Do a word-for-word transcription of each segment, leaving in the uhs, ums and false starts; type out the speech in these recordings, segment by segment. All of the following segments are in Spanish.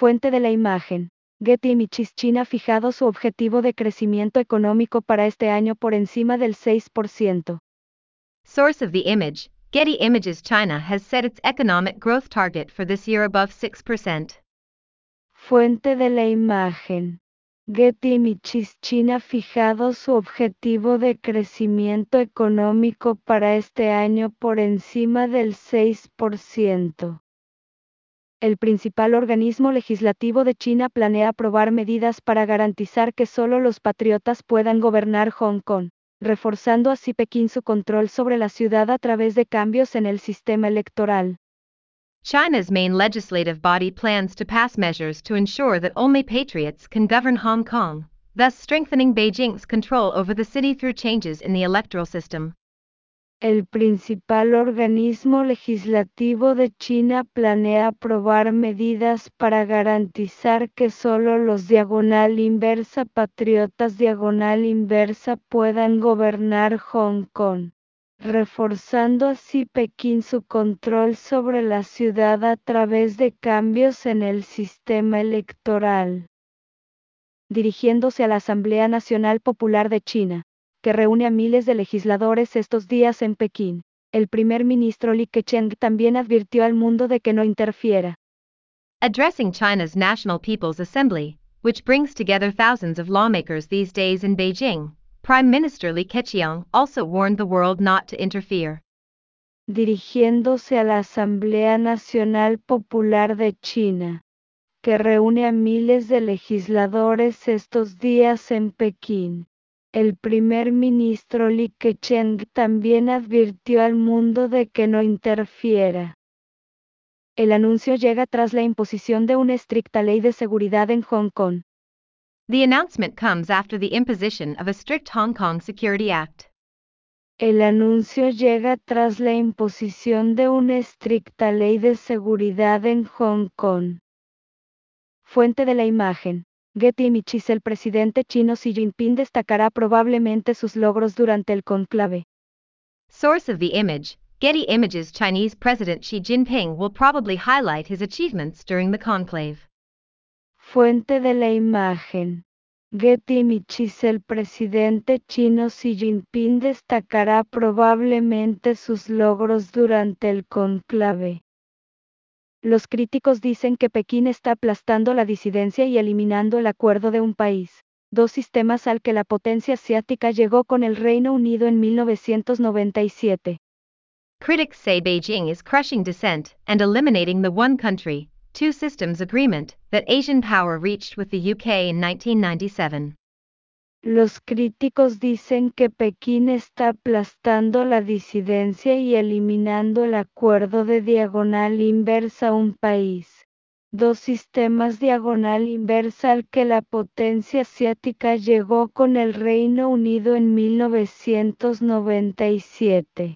Fuente de la imagen. Getty Images. China ha fijado su objetivo de crecimiento económico para este año por encima del seis por ciento. Source of the image, Getty Images. China has set its economic growth target for this year above six percent. Fuente de la imagen. Getty Images. China ha fijado su objetivo de crecimiento económico para este año por encima del seis por ciento. El principal organismo legislativo de China planea aprobar medidas para garantizar que solo los patriotas puedan gobernar Hong Kong, reforzando así Pekín su control sobre la ciudad a través de cambios en el sistema electoral. China's main legislative body plans to pass measures to ensure that only patriots can govern Hong Kong, thus strengthening Beijing's control over the city through changes in the electoral system. El principal organismo legislativo de China planea aprobar medidas para garantizar que solo los diagonal inversa patriotas diagonal inversa puedan gobernar Hong Kong, reforzando así Pekín su control sobre la ciudad a través de cambios en el sistema electoral. Dirigiéndose a la Asamblea Nacional Popular de China, que reúne a miles de legisladores estos días en Pekín, el primer ministro Li Keqiang también advirtió al mundo de que no interfiera. Addressing China's National People's Assembly, which brings together thousands of lawmakers these days in Beijing, Prime Minister Li Keqiang also warned the world not to interfere. Dirigiéndose a la Asamblea Nacional Popular de China, que reúne a miles de legisladores estos días en Pekín, el primer ministro Li Keqiang también advirtió al mundo de que no interfiera. El anuncio llega tras la imposición de una estricta ley de seguridad en Hong Kong. The announcement comes after the imposition of a strict Hong Kong Security Act. El anuncio llega tras la imposición de una estricta ley de seguridad en Hong Kong. Fuente de la imagen. Getty Images. El presidente chino Xi Jinping destacará probablemente sus logros durante el conclave. Source of the image, Getty Images. Chinese President Xi Jinping will probably highlight his achievements during the conclave. Fuente de la imagen. Getty Images. El presidente chino Xi Jinping destacará probablemente sus logros durante el conclave. Los críticos dicen que Pekín está aplastando la disidencia y eliminando el acuerdo de un país, dos sistemas al que la potencia asiática llegó con el Reino Unido en mil novecientos noventa y siete. Critics say Beijing is crushing dissent and eliminating the one country, two systems agreement that Asian power reached with the U K in nineteen ninety-seven. Los críticos dicen que Pekín está aplastando la disidencia y eliminando el acuerdo de diagonal inversa a un país, dos sistemas diagonal inversa al que la potencia asiática llegó con el Reino Unido en mil novecientos noventa y siete.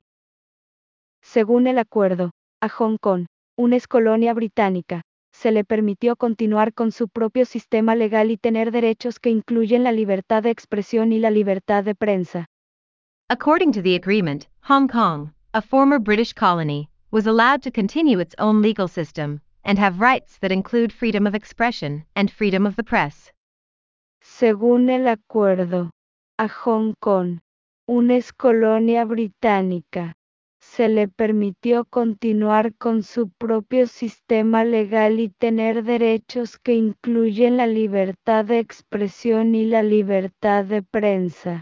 Según el acuerdo, a Hong Kong, una excolonia británica, se le permitió continuar con su propio sistema legal y tener derechos que incluyen la libertad de expresión y la libertad de prensa. According to the agreement, Hong Kong, a former British colony, was allowed to continue its own legal system and have rights that include freedom of expression and freedom of the press. Según el acuerdo, a Hong Kong, una excolonia británica, se le permitió continuar con su propio sistema legal y tener derechos que incluyen la libertad de expresión y la libertad de prensa.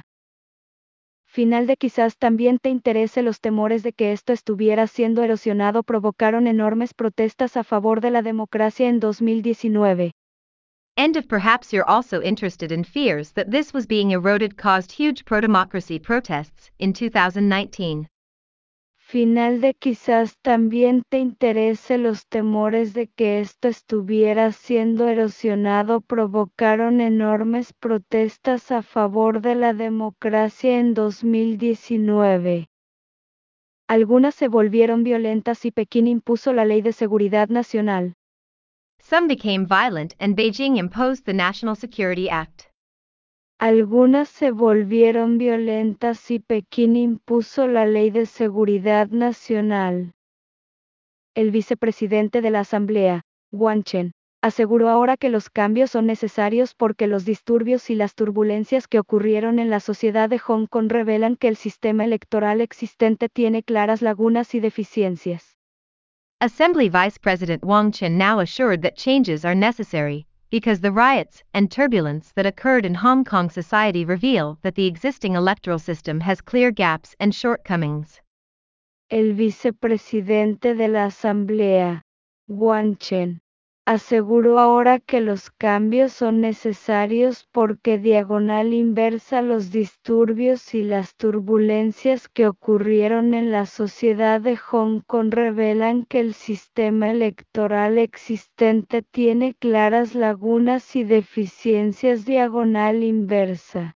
Final de quizás también te interese. Los temores de que esto estuviera siendo erosionado provocaron enormes protestas a favor de la democracia en dos mil diecinueve. End of perhaps you're also interested in fears that this was being eroded caused huge pro-democracy protests in two thousand nineteen. Final de quizás también te interese. Los temores de que esto estuviera siendo erosionado provocaron enormes protestas a favor de la democracia en dos mil diecinueve. Algunas se volvieron violentas y Pekín impuso la Ley de Seguridad Nacional. Some became violent and Beijing imposed the National Security Act. Algunas se volvieron violentas y Pekín impuso la Ley de Seguridad Nacional. El vicepresidente de la Asamblea, Wang Chen, Aseguró ahora que los cambios son necesarios porque los disturbios y las turbulencias que ocurrieron en la sociedad de Hong Kong revelan que el sistema electoral existente tiene claras lagunas y deficiencias. Assembly Vice President Wang Chen now assured that changes are necessary, because the riots and turbulence that occurred in Hong Kong society reveal that the existing electoral system has clear gaps and shortcomings. El vicepresidente de la Asamblea, Wang Chen, aseguró ahora que los cambios son necesarios porque diagonal inversa los disturbios y las turbulencias que ocurrieron en la sociedad de Hong Kong revelan que el sistema electoral existente tiene claras lagunas y deficiencias diagonal inversa.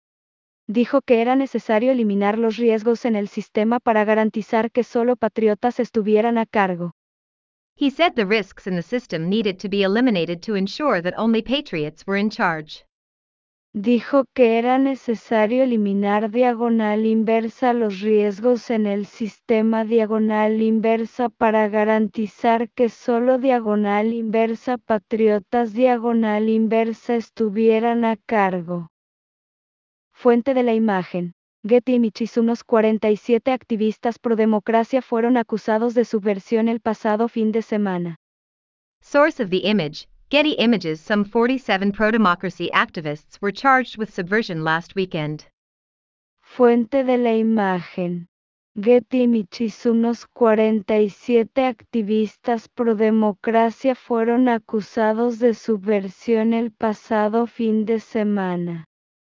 Dijo que era necesario eliminar los riesgos en el sistema para garantizar que solo patriotas estuvieran a cargo. He said the risks in the system needed to be eliminated to ensure that only patriots were in charge. Dijo que era necesario eliminar diagonal inversa los riesgos en el sistema diagonal inversa para garantizar que solo diagonal inversa patriotas diagonal inversa estuvieran a cargo. Fuente de la imagen. Getty Images. Unos cuarenta y siete activistas pro democracia fueron acusados de subversión el pasado fin de semana. Source of the image, Getty Images. Some forty-seven pro-democracy activists were charged with subversion last weekend. Fuente de la imagen. Getty Images. Unos cuarenta y siete activistas pro democracia fueron acusados de subversión el pasado fin de semana.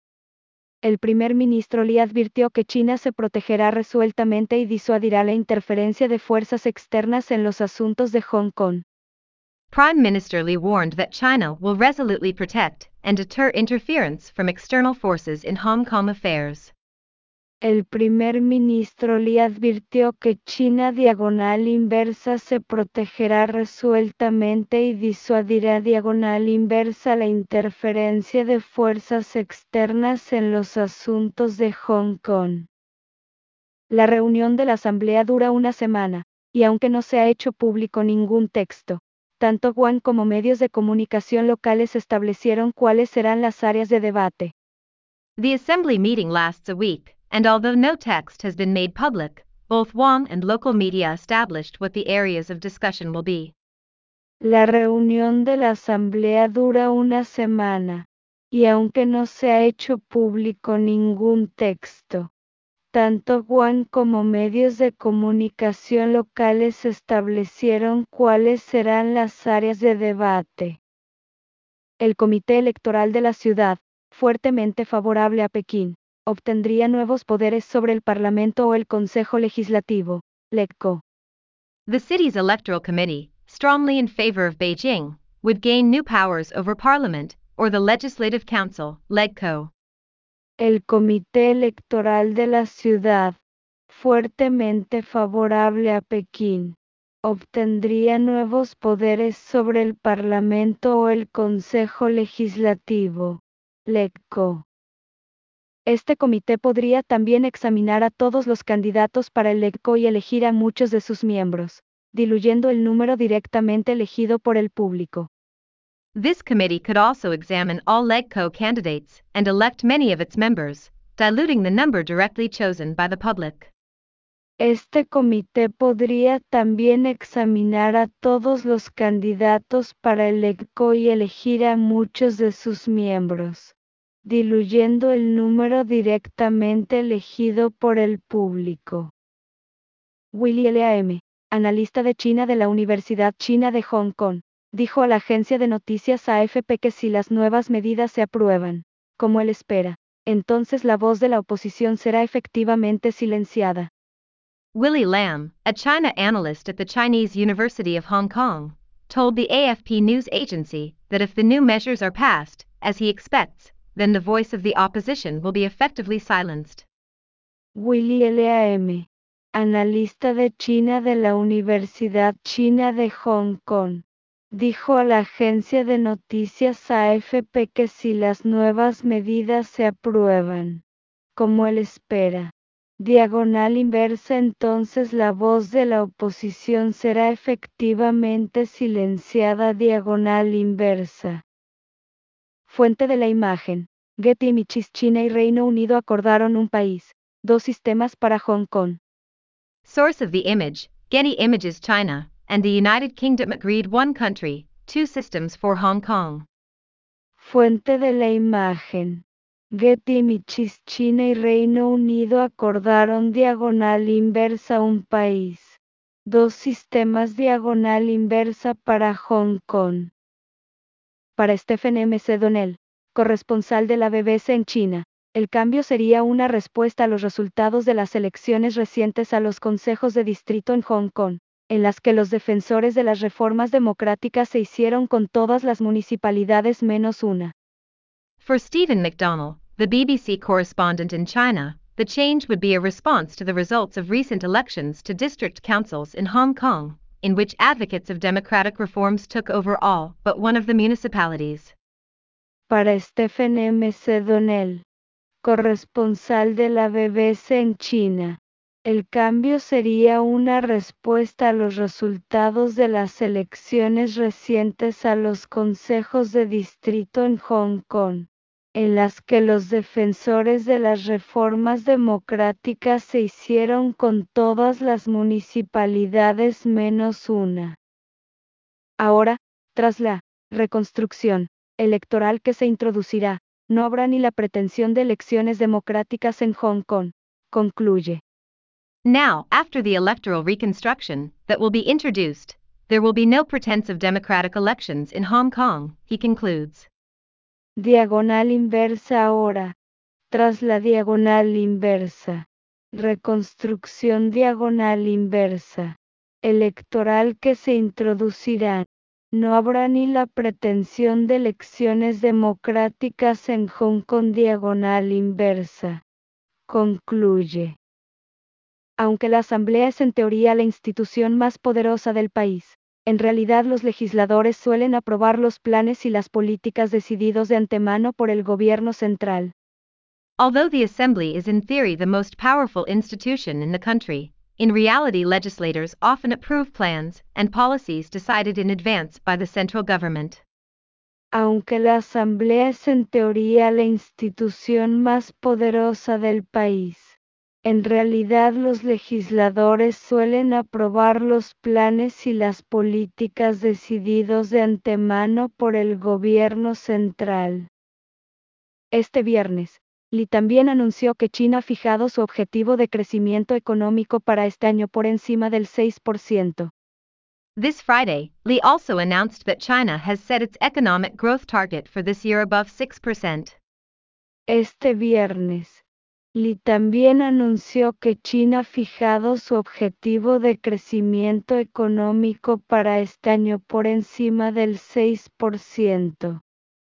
El primer ministro Li advirtió que China se protegerá resueltamente y disuadirá la interferencia de fuerzas externas en los asuntos de Hong Kong. Prime Minister Li warned that China will resolutely protect and deter interference from external forces in Hong Kong affairs. El primer ministro Li advirtió que China diagonal inversa se protegerá resueltamente y disuadirá diagonal inversa la interferencia de fuerzas externas en los asuntos de Hong Kong. La reunión de la Asamblea dura una semana, y aunque no se ha hecho público ningún texto, tanto Wang como medios de comunicación locales establecieron cuáles serán las áreas de debate. The assembly meeting lasts a week, and although no text has been made public, both Wang and local media established what the areas of discussion will be. La reunión de la Asamblea dura una semana, y aunque no se ha hecho público ningún texto, tanto Wang como medios de comunicación locales establecieron cuáles serán las áreas de debate. El Comité Electoral de la ciudad, fuertemente favorable a Pekín, obtendría nuevos poderes sobre el Parlamento o el Consejo Legislativo, L E C O. The city's electoral committee, strongly in favor of Beijing, would gain new powers over Parliament or the Legislative Council, L E C O. El Comité Electoral de la ciudad, fuertemente favorable a Pekín, obtendría nuevos poderes sobre el Parlamento o el Consejo Legislativo, L E C O. Este comité podría también examinar a todos los candidatos para el L E C O y elegir a muchos de sus miembros, diluyendo el número directamente elegido por el público. This committee could also examine all L E C O candidates and elect many of its members, diluting the number directly chosen by the public. Este comité podría también examinar a todos los candidatos para el L E C O y elegir a muchos de sus miembros, diluyendo el número directamente elegido por el público. Willy Lam, analista de China de la Universidad China de Hong Kong, dijo a la agencia de noticias A F P que si las nuevas medidas se aprueban, como él espera, entonces la voz de la oposición será efectivamente silenciada. Willy Lam, a China analyst at the Chinese University of Hong Kong, told the A F P news agency that if the new measures are passed, as he expects, then the voice of the opposition will be effectively silenced. Willy Lam, analista de China de la Universidad China de Hong Kong, dijo a la agencia de noticias A F P que si las nuevas medidas se aprueban, como él espera, diagonal inversa, entonces la voz de la oposición será efectivamente silenciada, diagonal inversa. Fuente de la imagen. Getty Images. China y Reino Unido acordaron un país, dos sistemas para Hong Kong. Source of the image, Getty Images. China and the United Kingdom agreed one country, two systems for Hong Kong. Fuente de la imagen. Getty Images. China y Reino Unido acordaron diagonal inversa un país, dos sistemas diagonal inversa para Hong Kong. Para Stephen M. C. Donnell, corresponsal de la B B C en China, el cambio sería una respuesta a los resultados de las elecciones recientes a los consejos de distrito en Hong Kong, en las que los defensores de las reformas democráticas se hicieron con todas las municipalidades menos una. For Stephen McDonnell, the B B C correspondent in China, the change would be a response to the results of recent elections to district councils in Hong Kong, in which advocates of democratic reforms took over all but one of the municipalities. Para Stephen M. C. Donnell, corresponsal de la B B C en China, el cambio sería una respuesta a los resultados de las elecciones recientes a los consejos de distrito en Hong Kong, en las que los defensores de las reformas democráticas se hicieron con todas las municipalidades menos una. Ahora, tras la reconstrucción electoral que se introducirá, no habrá ni la pretensión de elecciones democráticas en Hong Kong, concluye. Now, after the electoral reconstruction that will be introduced, there will be no pretense of democratic elections in Hong Kong, he concludes. Diagonal inversa ahora, tras la diagonal inversa, reconstrucción diagonal inversa, electoral que se introducirá, no habrá ni la pretensión de elecciones democráticas en Hong Kong, diagonal inversa, concluye. Aunque la Asamblea es en teoría la institución más poderosa del país, en realidad los legisladores suelen aprobar los planes y las políticas decididos de antemano por el gobierno central. Although the Assembly is in theory the most powerful institution in the country, in reality legislators often approve plans and policies decided in advance by the central government. Aunque la Asamblea es en teoría la institución más poderosa del país, en realidad los legisladores suelen aprobar los planes y las políticas decididos de antemano por el gobierno central. Este viernes, Li también anunció que China ha fijado su objetivo de crecimiento económico para este año por encima del seis por ciento. This Friday, Li also announced that China has set its economic growth target for this year above six percent. Este viernes, Li también anunció que China ha fijado su objetivo de crecimiento económico para este año por encima del seis por ciento.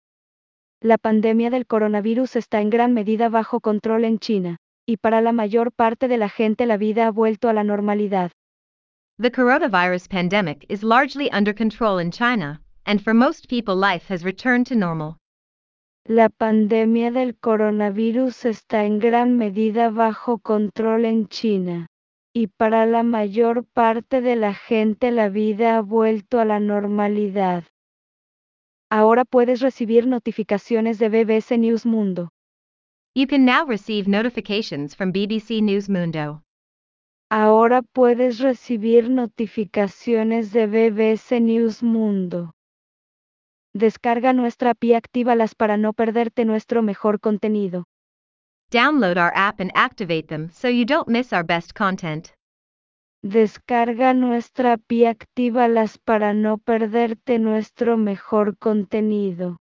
La pandemia del coronavirus está en gran medida bajo control en China, y para la mayor parte de la gente la vida ha vuelto a la normalidad. The coronavirus pandemic is largely under control in China, and for most people life has returned to normal. La pandemia del coronavirus está en gran medida bajo control en China, y para la mayor parte de la gente la vida ha vuelto a la normalidad. Ahora puedes recibir notificaciones de B B C News Mundo. You can now receive notifications from B B C News Mundo. Ahora puedes recibir notificaciones de B B C News Mundo. Descarga nuestra app y actívalas para no perderte nuestro mejor contenido. Download our app and activate them so you don't miss our best content. Descarga nuestra app y actívalas para no perderte nuestro mejor contenido.